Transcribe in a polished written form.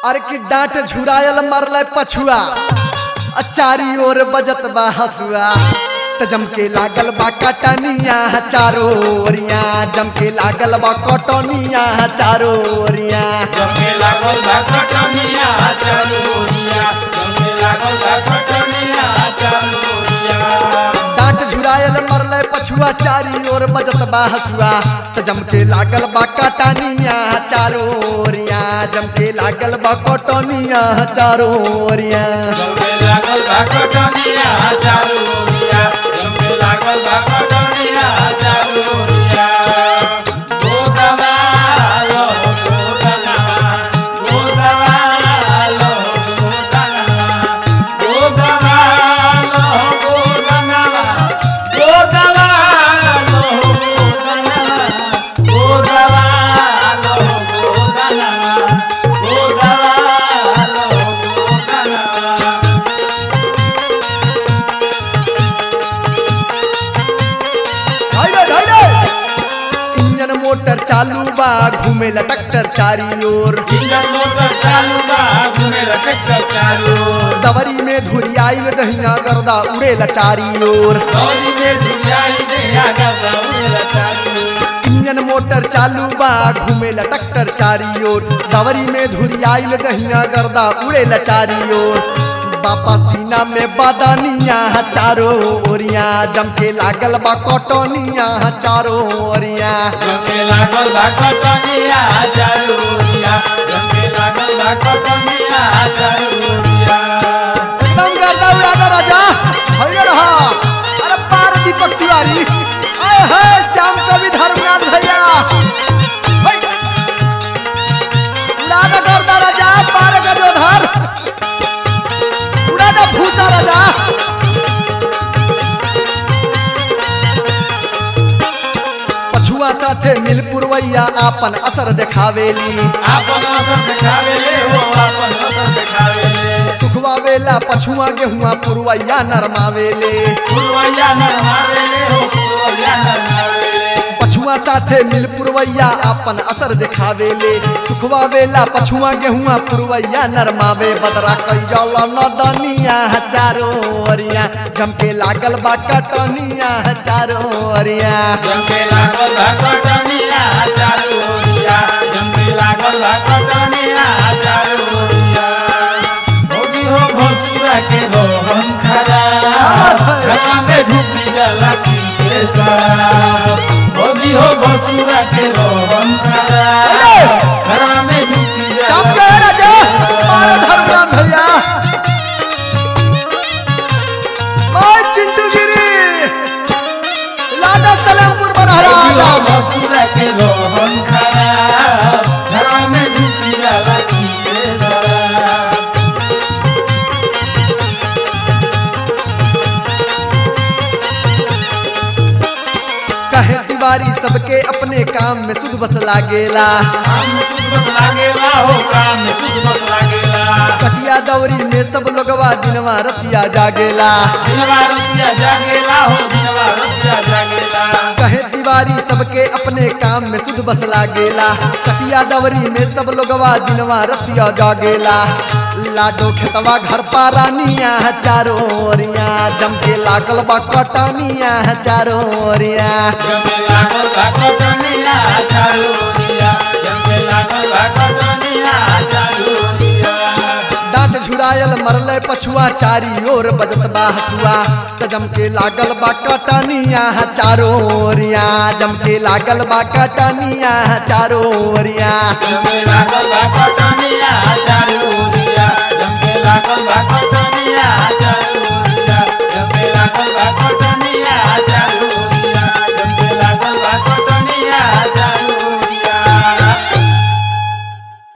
अरे की डांट झुरायल मरल पछुआ चारी ओर बजत बा हसुआ त जमके लागल बा कटनिया चारो ओरिया जमके लागल बा कटनिया चारो ओरिया जमके लागल बा कटनिया चारो ओरिया जमके लागल बा कटनिया चारो ओरिया डांट झुरायल मरल पछुआ चारी ओर बजत बा हसुआ त जमके लागल बा कटनिया चारो ओरिया जमके लागल बा कटनिया चारो ओरिया जमके लागल बा कटनिया चारो ओरिया जमके लागल बा कटनिया चारो ओरिया गोदवालो गोदनावा गोदवालो गोदनावा गोदवालो गोदनावा गोदवालो गोदनावा गोदवालो गोदनावा इंजन मोटर चालू बा घूमेला ट्रैक्टर चारी ओर इंजन मोटर चालू बा घूमेला ट्रैक्टर चालू ओर दवरी में धुरियाई दहिया गर्दा उड़ेला चारी ओर दौरी में दुनियाई देया गदा उड़ेला चालू ओर इंजन मोटर चालू बा घूमेला ट्रैक्टर चारी ओर दवरी में धुरियाई दहिया गर्दा उड़ेला चारी ओर बापा सीना में बदनिया चारो ओरिया जमके लागल बा कटनिया चारो ओरिया जमके लागल बा कटनिया चालू ओरिया जमके लागल बा कटनिया चालू ओरिया एकदम गर्दा उड़ा दे राजा भैया रहा अरे पार दीपक तिवारी आए है श्याम कवि धर्मनाथ भैया उड़ा दे गर्दा राजा पार का जोधर उड़ा दे भूसा राजा पछुआ साथे मिल पुरवैया आपन असर देखावेली आपन असर दिखावेले हो आपन असर दिखावेले सुखवा वेला पछुआ गेहुआ पुरवैया नरमावेले पुरवैया नरमावेले हो पुरवैया नरमावेले पछुआ साथे मिल पुरवैया आपन असर दिखावेले सुखवा वेला पछुआ गेहुआ पुरवैया नरमावे बदरा कैल नदनिया चारो ओरिया जमके लागल बा कटनिया चारो ओरिया जमके लागल बा कटनिया चालू ओरिया जमके लागल बा कटनिया चालू ओरिया होगी हो भसुरा के हो हम खड़ा खड़ा में ढुकी जाला की के साथ होगी हो भसुरा के हो हम खड़ा खड़ा में ढुकी चाप जाला के राजा मारा धर्मराम भैया ओए चिंटू गिरी लादा सलेमपुर बनहरा होगी हो आजा भसुरा के हो हम खड़ा खड़ा में ढुकी जाला की के साथ कहे तिवारी सबके अपने काम में सुध बस लागेला काम में सुध बस लागेला हो काम में सुध बस लागेला कटिया दौरी में सब लोगवा दिनवा रतिया जागेला दिनवा रतिया जागेला हो दिनवा रतिया जागेला कहे तिवारी सबके अपने काम में सुध बस लागेला कटिया दौरी में सब लोगवा दिनवा रतिया जागेला लाडो खेतवा घर पारानिया चारो ओरिया जमके लागल बा कटनिया चारो ओरिया जमके लागल बा कटनिया चालू ओरिया जमके लागल बा कटनिया चालू ओरिया डांट झुरायल मरल पछुआ चारी ओर बजत बा हसुआ त जमके लागल बा कटनिया चारो ओरिया जमके लागल बा कटनिया चारो ओरिया जमके लागल बा कटनिया